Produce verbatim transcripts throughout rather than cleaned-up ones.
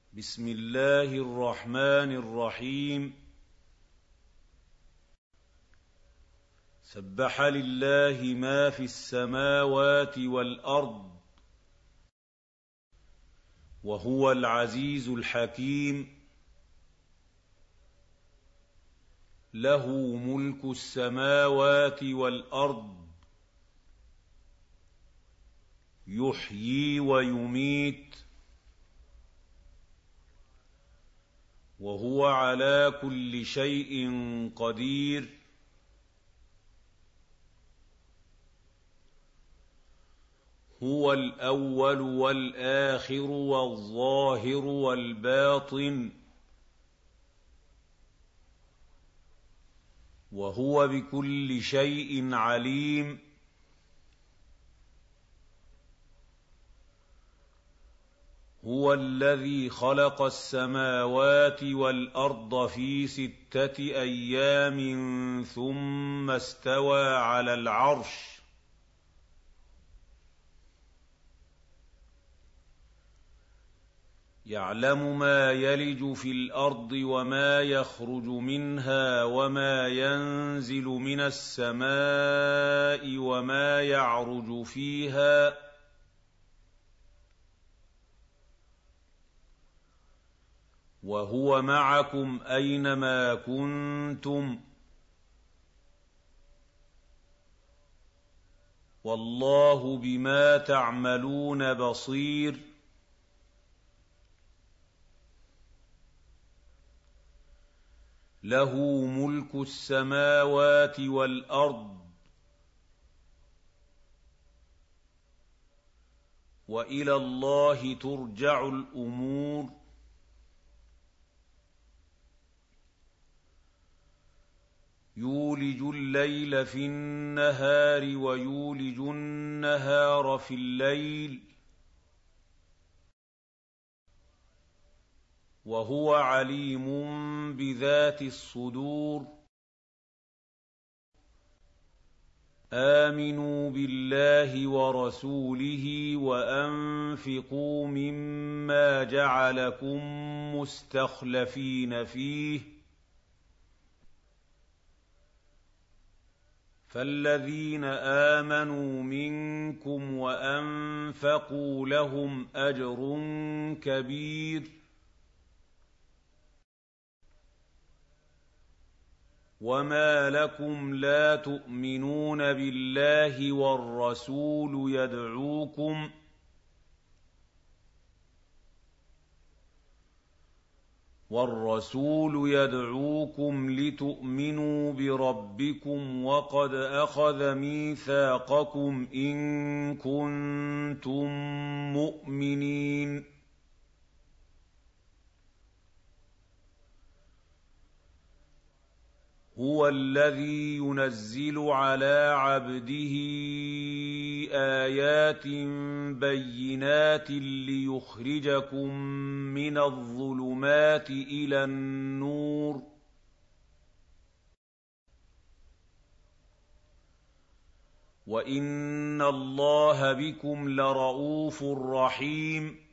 بسم الله الرحمن الرحيم. سبح لله ما في السماوات والأرض وهو العزيز الحكيم. له ملك السماوات والأرض يحيي ويميت وهو على كل شيء قدير. هو الأول والآخر والظاهر والباطن وهو بكل شيء عليم. هو الذي خلق السماوات والأرض في ستة أيام ثم استوى على العرش. يعلم ما يلج في الأرض وما يخرج منها وما ينزل من السماء وما يعرج فيها وهو معكم أينما كنتم والله بما تعملون بصير. له ملك السماوات والأرض وإلى الله ترجع الأمور. يولج الليل في النهار ويولج النهار في الليل وهو عليم بذات الصدور. آمنوا بالله ورسوله وأنفقوا مما جعلكم مستخلفين فيه فالذين آمنوا منكم وأنفقوا لهم أجر كبير. وما لكم لا تؤمنون بالله والرسول يدعوكم والرسول يدعوكم لتؤمنوا بربكم وقد أخذ ميثاقكم إن كنتم مؤمنين. هو الذي ينزل على عبده آيات بينات ليخرجكم من الظلمات إلى النور وإن الله بكم لرءوف رحيم.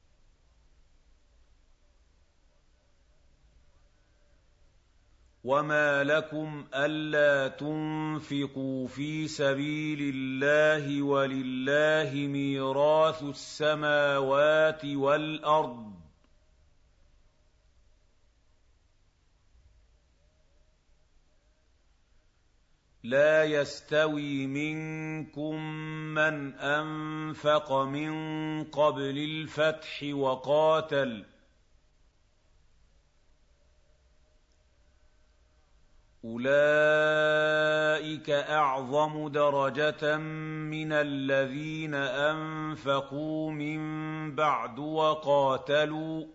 وما لكم ألا تنفقوا في سبيل الله ولله ميراث السماوات والأرض لا يستوي منكم من أنفق من قبل الفتح وقاتل أولئك أعظم درجة من الذين أنفقوا من بعد وقاتلوا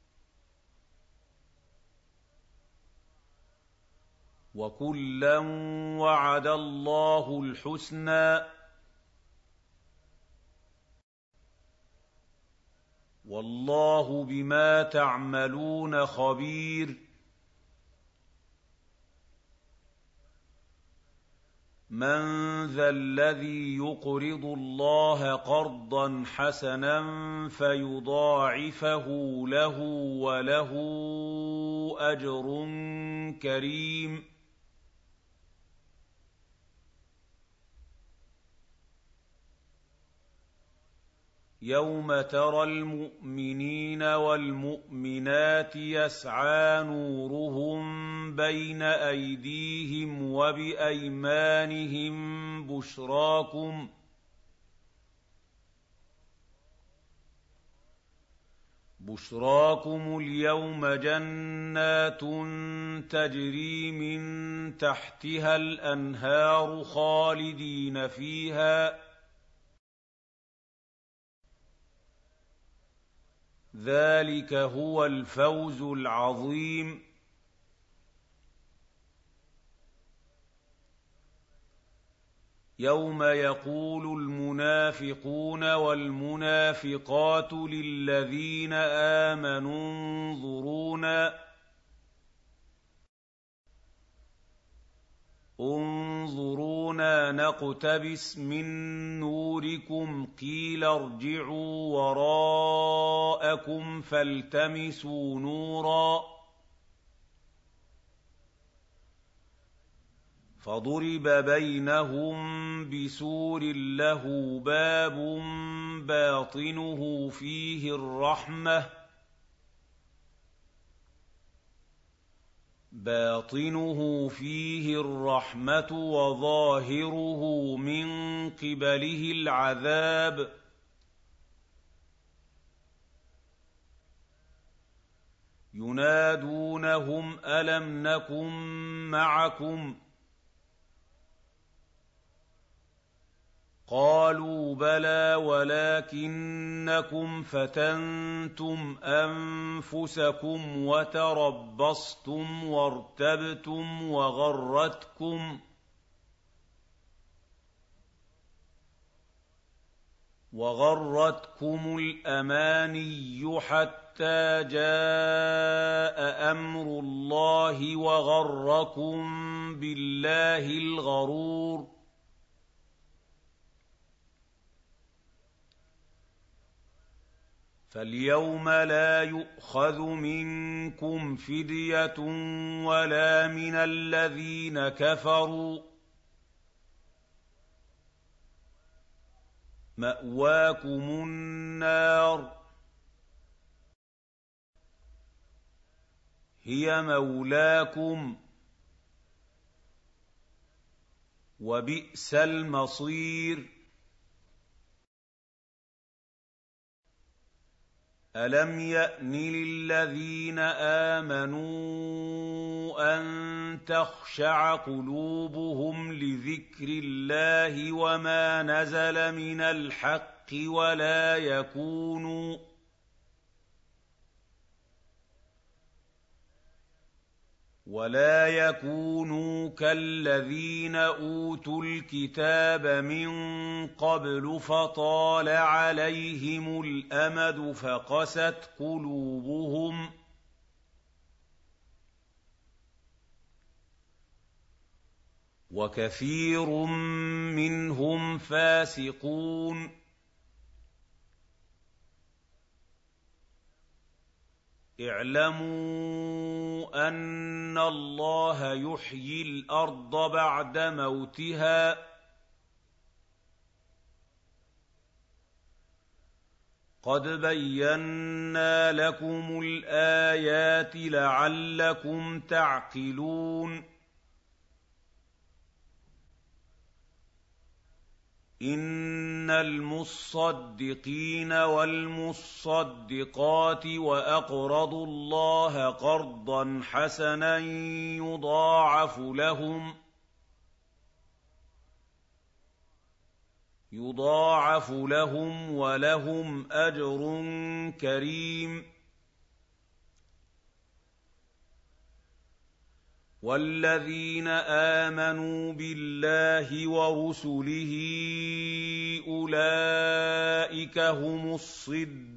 وكلا وعد الله الحسنى والله بما تعملون خبير. مَّن ذَا الَّذِي يُقْرِضُ اللَّهَ قَرْضًا حَسَنًا فَيُضَاعِفَهُ لَهُ وَلَهُ أَجْرٌ كَرِيمٌ يَوْمَ تَرَى الْمُؤْمِنِينَ وَالْمُؤْمِنَاتِ يَسْعَىٰ نُورُهُم بَيْنَ أَيْدِيهِمْ وَبِأَيْمَانِهِم بُشْرَاكُمُ بُشْرَاكُمُ الْيَوْمَ جَنَّاتٌ تَجْرِي مِن تَحْتِهَا الْأَنْهَارُ خَالِدِينَ فِيهَا ۚ ذَٰلِكَ هُوَ الْفَوْزُ الْعَظِيمُ يَوْمَ يَقُولُ الْمُنَافِقُونَ وَالْمُنَافِقَاتُ لِلَّذِينَ آمَنُوا انظُرُونَا انظُرُونَا نَقْتَبِسْ مِن نُّورِكُمْ قِيلَ ارْجِعُوا وَرَاءَكُمْ فَالْتَمِسُوا نُورًا فَضُرِبَ بَيْنَهُم بِسُورٍ لَّهُ بَابٌ بَاطِنُهُ فِيهِ الرَّحْمَةُ باطنه فيه الرحمة وظاهره من قبله العذاب ينادونهم ألم نكن معكم قالوا بلى ولكنكم فتنتم أنفسكم وتربصتم وارتبتم وغرتكم وغرتكم الأماني حتى جاء أمر الله وغركم بالله الغرور فَالْيَوْمَ لَا يُؤْخَذُ مِنكُمْ فِدْيَةٌ وَلَا مِنَ الَّذِينَ كَفَرُوا ۚ مَأْوَاكُمُ النَّارُ هِيَ مَوْلَاكُمْ ۖ وَبِئْسَ الْمَصِيرُ أَلَمْ يَأْنِ لِلَّذِينَ آمَنُوا أَن تَخْشَعَ قُلُوبُهُمْ لِذِكْرِ اللَّهِ وَمَا نَزَلَ مِنَ الْحَقِّ وَلَا يَكُونُوا وَلَا يَكُونُوا كَالَّذِينَ أُوتُوا الْكِتَابَ مِن قَبْلُ فَطَالَ عَلَيْهِمُ الْأَمَدُ فَقَسَتْ قُلُوبُهُمْ ۖ وَكَثِيرٌ مِّنْهُمْ فَاسِقُونَ اعْلَمُوا أَنَّ اللَّهَ يُحْيِي الْأَرْضَ بَعْدَ مَوْتِهَا ۚ قَدْ بَيَّنَّا لَكُمُ الْآيَاتِ لَعَلَّكُمْ تَعْقِلُونَ إِنَّ الْمُصَّدِّقِينَ وَالْمُصَّدِّقَاتِ وَأَقْرَضُوا اللَّهَ قَرْضًا حَسَنًا يُضَاعَفُ لَهُمْ يُضَاعَفُ لَهُمْ وَلَهُمْ أَجْرٌ كَرِيمٌ وَالَّذِينَ آمَنُوا بِاللَّهِ وَرُسُلِهِ أُولَٰئِكَ هُمُ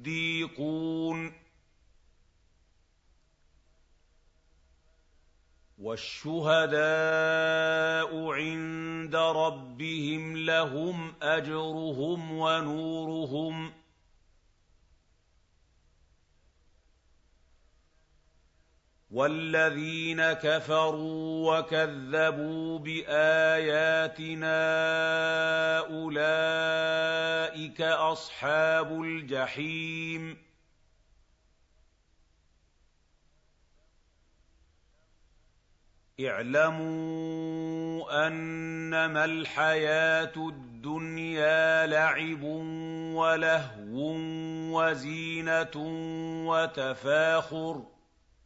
الصِّدِّيقُونَ وَالشُّهَدَاءُ عِندَ رَبِّهِمْ لَهُمْ أَجْرُهُمْ وَنُورُهُمْ ۖ وَالَّذِينَ كَفَرُوا وَكَذَّبُوا بِآيَاتِنَا أُولَٰئِكَ أَصْحَابُ الْجَحِيمِ اعْلَمُوا أَنَّمَا الْحَيَاةُ الدُّنْيَا لَعِبٌ وَلَهْوٌ وَزِينَةٌ وَتَفَاخُرٌ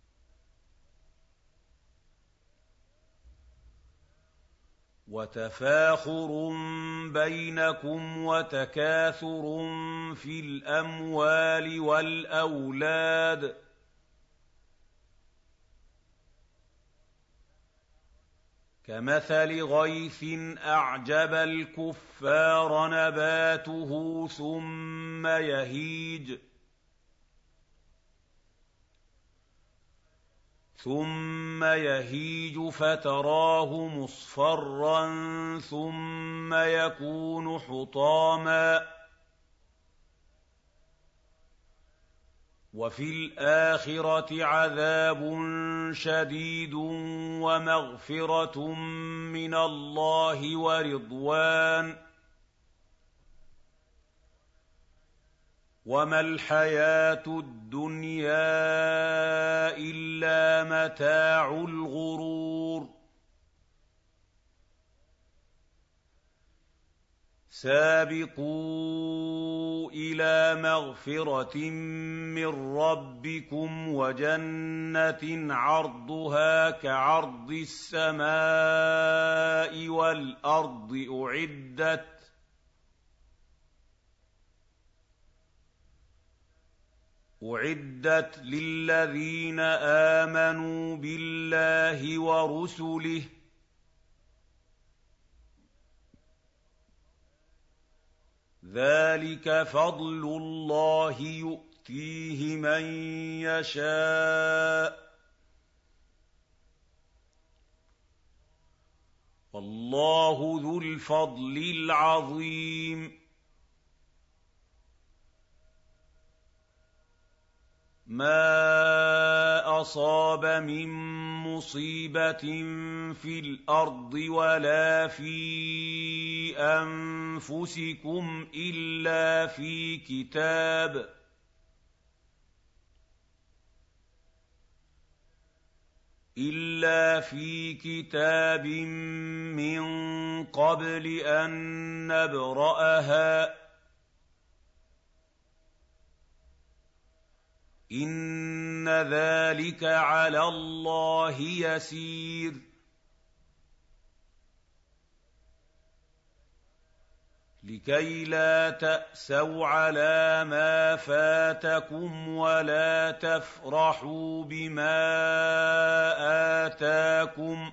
وتفاخر بينكم وتكاثر في الأموال والأولاد كمثل غيث أعجب الكفار نباته ثم يهيج ثم يهيج فتراه مصفرا ثم يكون حطاما وفي الآخرة عذاب شديد ومغفرة من الله ورضوان وما الحياة الدنيا إلا متاع الغرور سابقوا إلى مغفرة من ربكم وجنة عرضها كعرض السماء والأرض أعدت أعدت للذين آمنوا بالله ورسله ذلك فضل الله يؤتيه من يشاء والله ذو الفضل العظيم ما أصاب من مصيبة في الأرض ولا في أنفسكم إلا في كتاب إلا في كتاب من قبل أن نبرأها إِنَّ ذَٰلِكَ عَلَى اللَّهِ يَسِيرٌ لِكَيْ لَا تَأْسَوْا عَلَىٰ مَا فَاتَكُمْ وَلَا تَفْرَحُوا بِمَا آتَاكُمْ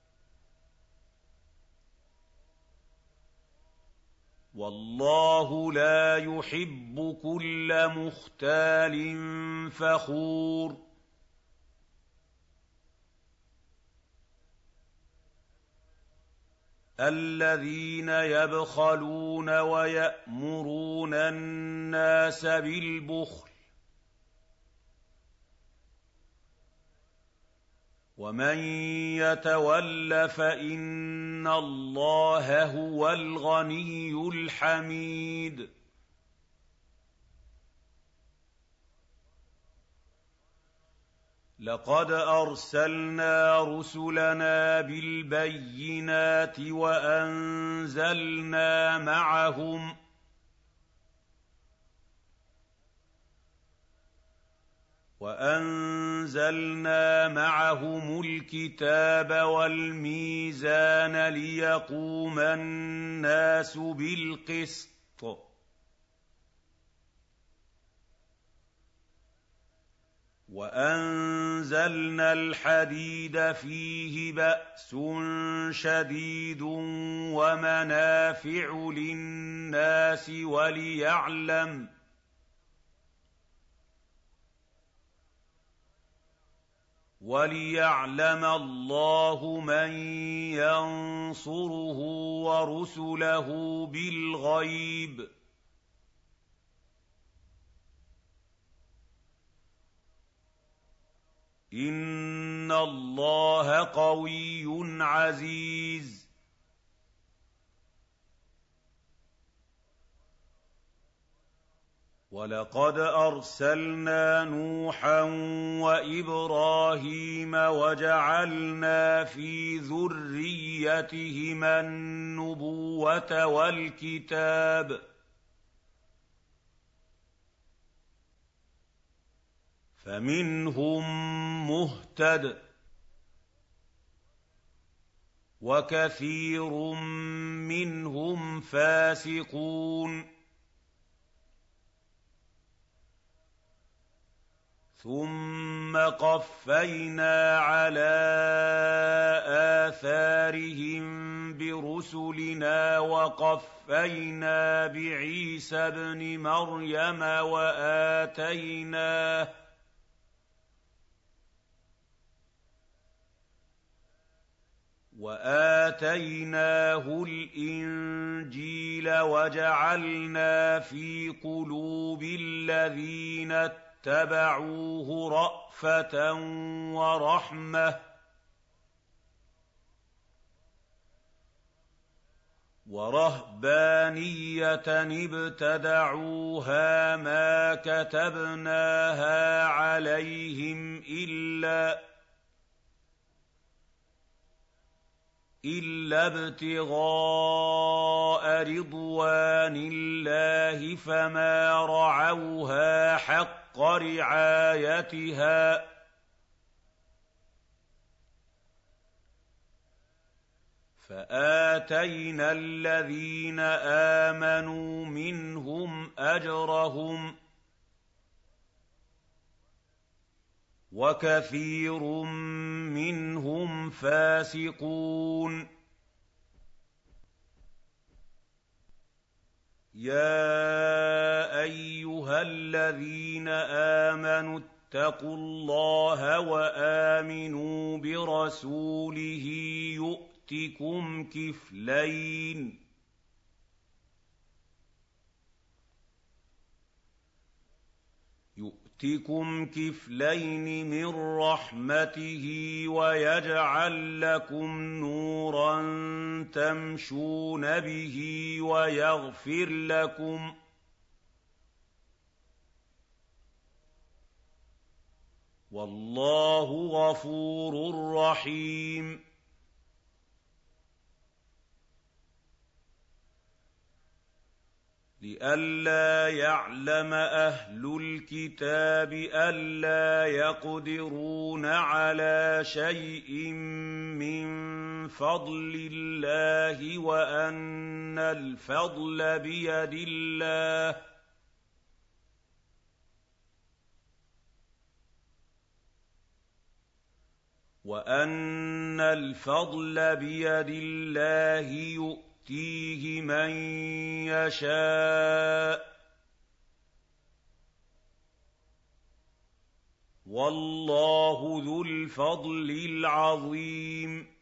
وَاللَّهُ لَا يُحِبُّ كُلَّ مُخْتَالٍ فَخُورٍ الَّذِينَ يَبْخَلُونَ وَيَأْمُرُونَ النَّاسَ بِالْبُخْلِ وَمَن يَتَوَلَّ فَإِنَّ اللَّهَ هُوَ الْغَنِيُّ الْحَمِيدُ لَقَدْ أَرْسَلْنَا رُسُلَنَا بِالْبَيِّنَاتِ وَأَنزَلْنَا مَعَهُمْ وَأَنزَلْنَا مَعَهُمُ الْكِتَابَ وَالْمِيزَانَ لِيَقُومَ النَّاسُ بِالْقِسْطِ ۖ وَأَنزَلْنَا الْحَدِيدَ فِيهِ بَأْسٌ شَدِيدٌ وَمَنَافِعُ لِلنَّاسِ وَلِيَعْلَمَ اللَّهُ مَن يَنصُرُهُ وَرُسُلَهُ بِالْغَيْبِ ۚ إِنَّ اللَّهَ قَوِيٌّ عَزِيزٌ. وَلَقَدْ أَرْسَلْنَا نُوحًا وَإِبْرَاهِيمَ وَجَعَلْنَا فِي ذُرِّيَّتِهِمَا النُّبُوَّةَ وَالْكِتَابَ ۖ فَمِنْهُم مُّهْتَدٍ ۖ وَكَثِيرٌ مِّنْهُمْ فَاسِقُونَ. ثُمَّ قَفَّيْنَا عَلَىٰ آثَارِهِم بِرُسُلِنَا وَقَفَّيْنَا بِعِيسَى ابْنِ مَرْيَمَ وَآتَيْنَاهُ وَآتَيْنَاهُ الْإِنجِيلَ وَجَعَلْنَا فِي قُلُوبِ الَّذِينَ اتَّبَعُوهُ رَأْفَةً وَرَحْمَةً وَرَهْبَانِيَّةً ابْتَدَعُوهَا مَا كَتَبْنَاهَا عَلَيْهِمْ إِلَّا إِلَّا ابْتِغَاءَ رِضْوَانِ اللَّهِ فَمَا رَعَوْهَا حَقَّ رِعَايَتِهَا ۖ فَآتَيْنَا الَّذِينَ آمَنُوا مِنْهُمْ أَجْرَهُمْ ۖ وَكَثِيرٌ مِّنْهُمْ فَاسِقُونَ. يَا أَيُّهَا الَّذِينَ آمَنُوا اتَّقُوا اللَّهَ وَآمِنُوا بِرَسُولِهِ يُؤْتِكُمْ كِفْلَيْنِ يُؤْتِكُمْ كِفْلَيْنِ مِن رَّحْمَتِهِ وَيَجْعَل لَّكُمْ نُورًا تَمْشُونَ بِهِ وَيَغْفِرْ لَكُمْ ۚ وَاللَّهُ غَفُورٌ رَّحِيمٌ. لِّئَلَّا يَعْلَمَ أَهْلُ الْكِتَابِ أَلَّا يَقْدِرُونَ عَلَىٰ شَيْءٍ مِّن فَضْلِ اللَّهِ وَأَنَّ الْفَضْلَ بِيَدِ اللَّهِ وَأَنَّ الْفَضْلَ بِيَدِ اللَّهِ يُؤْتِيهِ مَن يَشَاءُ ۚ وَاللَّهُ ذُو الْفَضْلِ الْعَظِيمِ.